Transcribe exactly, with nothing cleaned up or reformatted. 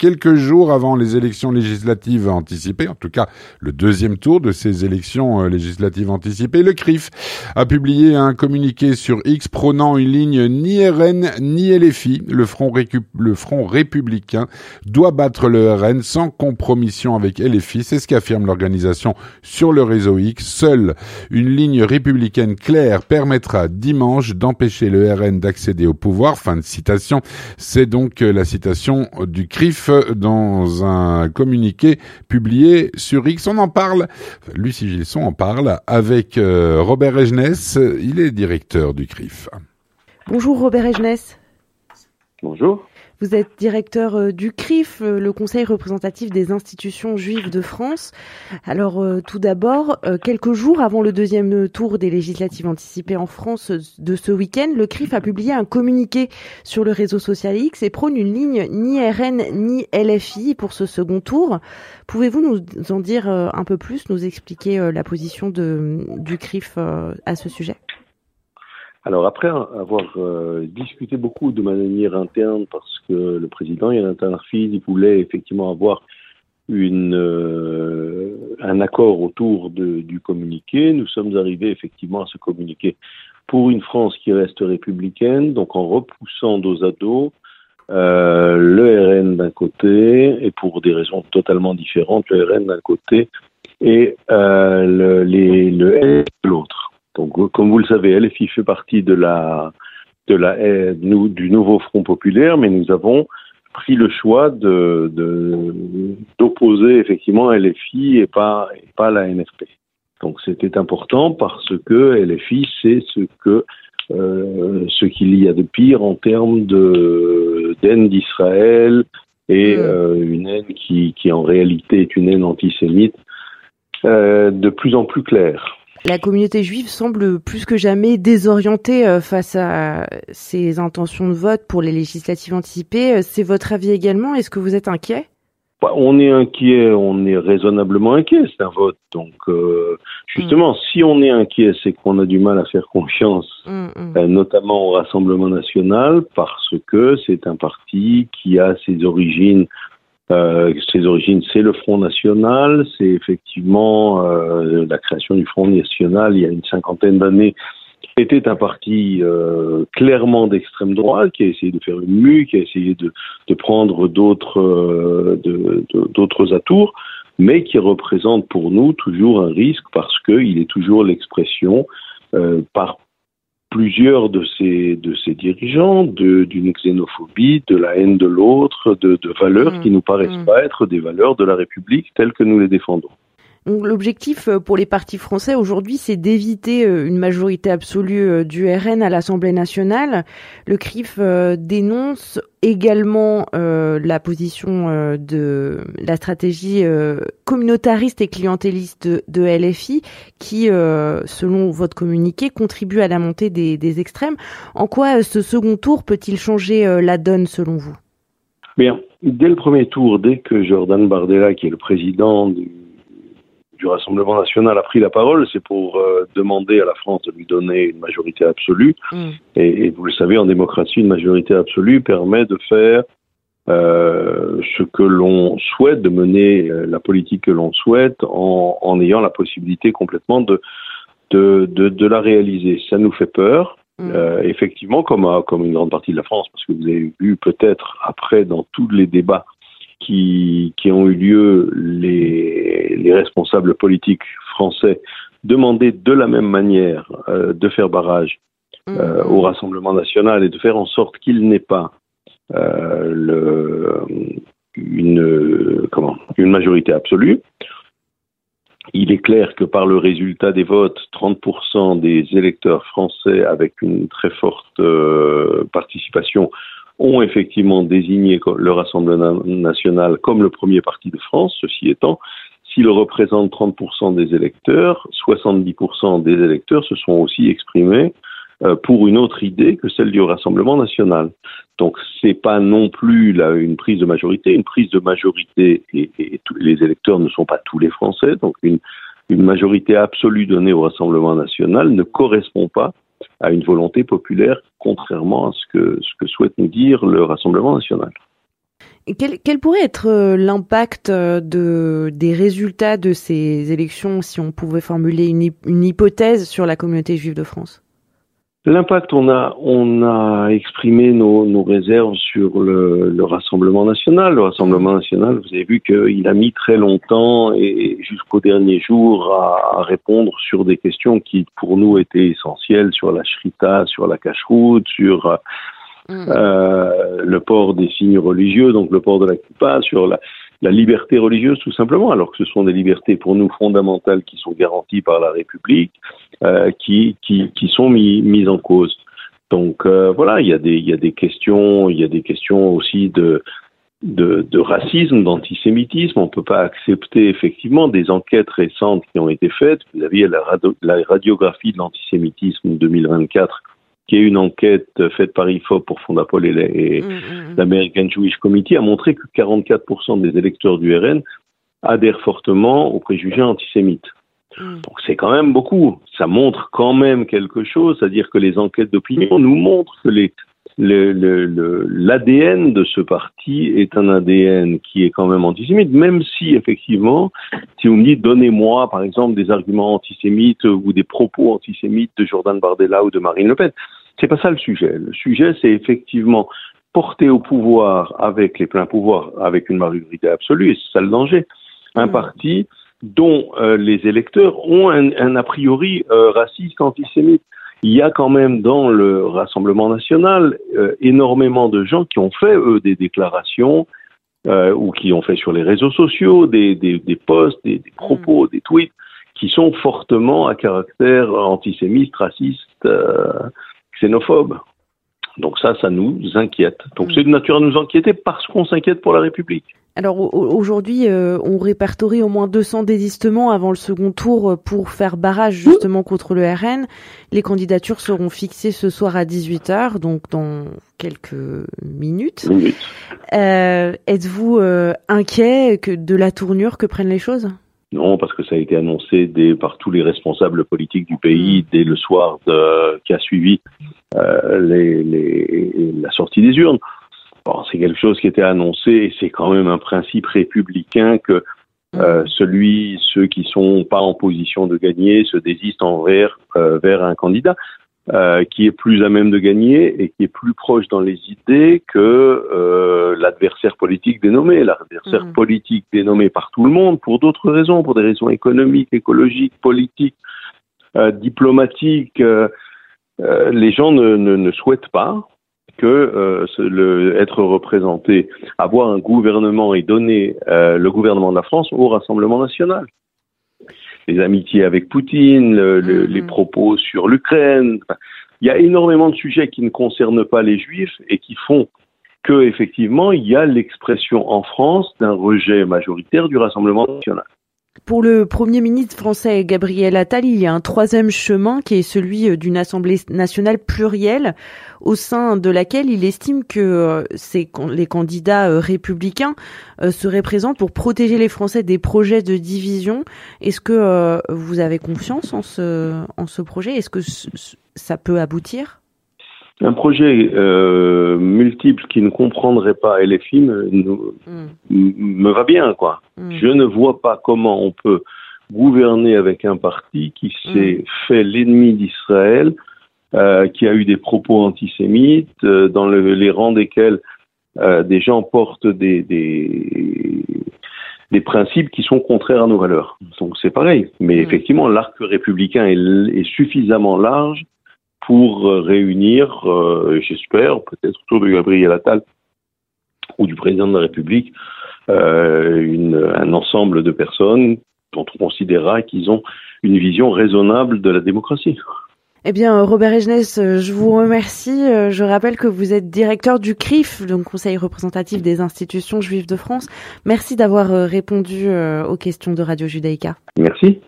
quelques jours avant les élections législatives anticipées, en tout cas le deuxième tour de ces élections législatives anticipées. Le C R I F a publié un communiqué sur X prônant une ligne ni R N ni L F I. Le Front, récu- le Front républicain doit battre le R N sans compromission avec L F I. C'est ce qu'affirme l'organisation sur le réseau X. Seule une ligne républicaine claire permettra dimanche d'empêcher le R N d'accéder au pouvoir. Fin de citation. C'est donc la citation du C R I F dans un communiqué publié sur X. On en parle, Lucie Gilson en parle avec euh, Robert Egenès. Il est directeur du C R I F. Bonjour Robert Egenès. Bonjour. Vous êtes directeur du C R I F, le Conseil représentatif des institutions juives de France. Alors euh, tout d'abord, euh, quelques jours avant le deuxième tour des législatives anticipées en France de ce week-end, le C R I F a publié un communiqué sur le réseau social X et prône une ligne ni R N ni L F I pour ce second tour. Pouvez-vous nous en dire euh, un peu plus, nous expliquer euh, la position de, du C R I F euh, à ce sujet ? Alors après avoir euh, discuté beaucoup de manière interne, parce que le président Yonatan Arfid voulait effectivement avoir une, euh, un accord autour de, du communiqué, nous sommes arrivés effectivement à ce communiqué pour une France qui reste républicaine, donc en repoussant dos à dos euh, le R N d'un côté, et pour des raisons totalement différentes, le R N d'un côté et euh, le, les, le L F I de l'autre. Donc, comme vous le savez, L F I fait partie de la, de la, nous, du nouveau Front populaire, mais nous avons pris le choix de, de, d'opposer effectivement L F I et pas, et pas la N F P. Donc, c'était important parce que L F I, c'est ce que, euh, ce qu'il y a de pire en termes de, d'haine d'Israël et euh, une haine qui, qui en réalité est une haine antisémite euh, de plus en plus claire. La communauté juive semble plus que jamais désorientée face à ses intentions de vote pour les législatives anticipées. C'est votre avis également ? Est-ce que vous êtes inquiet ? Bah, on est inquiet, on est raisonnablement inquiet, c'est un vote. Donc, euh, justement, mmh. si on est inquiet, c'est qu'on a du mal à faire confiance, mmh, mmh. Euh, notamment au Rassemblement national, parce que c'est un parti qui a ses origines Euh, ses origines, c'est le Front National, c'est effectivement euh, la création du Front National il y a une cinquantaine d'années, était un parti euh, clairement d'extrême droite, qui a essayé de faire une mue, qui a essayé de, de prendre d'autres, euh, de, de, d'autres atours, mais qui représente pour nous toujours un risque parce qu'il est toujours l'expression euh, par plusieurs de ces, de ces dirigeants de, d'une xénophobie, de la haine de l'autre, de, de valeurs mmh. qui nous paraissent mmh. pas être des valeurs de la République telles que nous les défendons. Donc, l'objectif pour les partis français aujourd'hui, c'est d'éviter une majorité absolue du R N à l'Assemblée nationale. Le C R I F euh, dénonce également euh, la position euh, de la stratégie euh, communautariste et clientéliste de, de L F I qui, euh, selon votre communiqué, contribue à la montée des, des extrêmes. En quoi euh, ce second tour peut-il changer euh, la donne selon vous ? Bien, dès le premier tour, dès que Jordan Bardella, qui est le président du du Rassemblement national a pris la parole, c'est pour euh, demander à la France de lui donner une majorité absolue. Mmh. Et, et vous le savez, en démocratie, une majorité absolue permet de faire euh, ce que l'on souhaite, de mener euh, la politique que l'on souhaite en, en ayant la possibilité complètement de, de, de, de la réaliser. Ça nous fait peur. Mmh. Euh, effectivement, comme, à, comme une grande partie de la France, parce que vous avez vu peut-être après dans tous les débats Qui, qui ont eu lieu, les, les responsables politiques français demander de la même manière euh, de faire barrage euh, mmh. au Rassemblement national et de faire en sorte qu'il n'ait pas euh, le, une, comment, une majorité absolue. Il est clair que par le résultat des votes, trente pour cent des électeurs français avec une très forte euh, participation ont effectivement désigné le Rassemblement national comme le premier parti de France. Ceci étant, s'il représente trente pour cent des électeurs, soixante-dix pour cent des électeurs se sont aussi exprimés euh, pour une autre idée que celle du Rassemblement national. Donc, c'est pas non plus là, une prise de majorité. Une prise de majorité, et, et, et tous les électeurs ne sont pas tous les Français, donc une, une majorité absolue donnée au Rassemblement national ne correspond pas à une volonté populaire, contrairement à ce que, ce que souhaite nous dire le Rassemblement national. Et quel, quel pourrait être l'impact de, des résultats de ces élections si on pouvait formuler une, une hypothèse sur la communauté juive de France? L'impact, on a, on a exprimé nos, nos réserves sur le, le Rassemblement national. Le Rassemblement national, vous avez vu qu'il a mis très longtemps et jusqu'au dernier jour à, à répondre sur des questions qui, pour nous, étaient essentielles, sur la shrita, sur la cacheroute, sur euh, le port des signes religieux, donc le port de la kippa, sur la, la liberté religieuse, tout simplement, alors que ce sont des libertés pour nous fondamentales qui sont garanties par la République, euh, qui, qui, qui sont mis, mises en cause. Donc euh, voilà, il y a des, il y a des questions, il y a des questions aussi de, de, de racisme, d'antisémitisme. On ne peut pas accepter effectivement des enquêtes récentes qui ont été faites. Vous aviez la, radio, la radiographie de l'antisémitisme deux mille vingt-quatre, qui est une enquête faite par I F O P pour Fondapol et, et mmh. l'American Jewish Committee, a montré que quarante-quatre pour cent des électeurs du R N adhèrent fortement aux préjugés antisémites. Mmh. Donc c'est quand même beaucoup. Ça montre quand même quelque chose, c'est-à-dire que les enquêtes d'opinion nous montrent que les, le, le, le, l'A D N de ce parti est un A D N qui est quand même antisémite, même si effectivement, si vous me dites donnez-moi par exemple des arguments antisémites ou des propos antisémites de Jordan Bardella ou de Marine Le Pen, c'est pas ça le sujet. Le sujet, c'est effectivement porter au pouvoir avec les pleins pouvoirs, avec une majorité absolue, et c'est ça le danger, un mmh. parti dont euh, les électeurs ont un, un a priori euh, raciste, antisémite. Il y a quand même dans le Rassemblement national euh, énormément de gens qui ont fait, eux, des déclarations euh, ou qui ont fait sur les réseaux sociaux des, des, des posts, des, des propos, mmh. des tweets qui sont fortement à caractère antisémite, raciste, euh, xénophobe. Donc ça, ça nous inquiète. Donc mmh. c'est de nature à nous inquiéter parce qu'on s'inquiète pour la République. Alors aujourd'hui, euh, on répertorie au moins deux cents désistements avant le second tour pour faire barrage justement contre le R N. Les candidatures seront fixées ce soir à dix-huit heures, donc dans quelques minutes. Oui. Euh, êtes-vous euh, inquiet que de la tournure que prennent les choses ? Non, parce que ça a été annoncé dès, par tous les responsables politiques du pays dès le soir de, qui a suivi euh, les, les, la sortie des urnes. Bon, c'est quelque chose qui était annoncé et c'est quand même un principe républicain que euh, celui, ceux qui sont pas en position de gagner se désistent envers euh, vers un candidat euh, qui est plus à même de gagner et qui est plus proche dans les idées que euh, l'adversaire politique dénommé. L'adversaire mmh. politique dénommé par tout le monde pour d'autres raisons, pour des raisons économiques, écologiques, politiques, euh, diplomatiques. Euh, euh, les gens ne, ne, ne souhaitent pas que euh, le, être représenté, avoir un gouvernement et donner euh, le gouvernement de la France au Rassemblement national. Les amitiés avec Poutine, le, le, mmh. les propos sur l'Ukraine. Il y a énormément de sujets qui ne concernent pas les Juifs et qui font que, effectivement, il y a l'expression en France d'un rejet majoritaire du Rassemblement national. Pour le Premier ministre français Gabriel Attal, il y a un troisième chemin qui est celui d'une Assemblée nationale plurielle au sein de laquelle il estime que c'est les candidats républicains seraient présents pour protéger les Français des projets de division. Est-ce que vous avez confiance en ce, en ce projet ? Est-ce que ça peut aboutir ? Un projet euh, multiple qui ne comprendrait pas L F I me, mm. me va bien, quoi. Mm. Je ne vois pas comment on peut gouverner avec un parti qui s'est mm. fait l'ennemi d'Israël, euh, qui a eu des propos antisémites, euh, dans le, les rangs desquels euh, des gens portent des, des, des principes qui sont contraires à nos valeurs. Donc c'est pareil. Mais mm. effectivement, l'arc républicain est, est suffisamment large pour réunir, euh, j'espère, peut-être autour de Gabriel Attal ou du président de la République, euh, une, un ensemble de personnes dont on considérera qu'ils ont une vision raisonnable de la démocratie. Eh bien, Robert Egenès, je vous remercie. Je rappelle que vous êtes directeur du C R I F, donc Conseil représentatif des institutions juives de France. Merci d'avoir répondu aux questions de Radio Judaïka. Merci.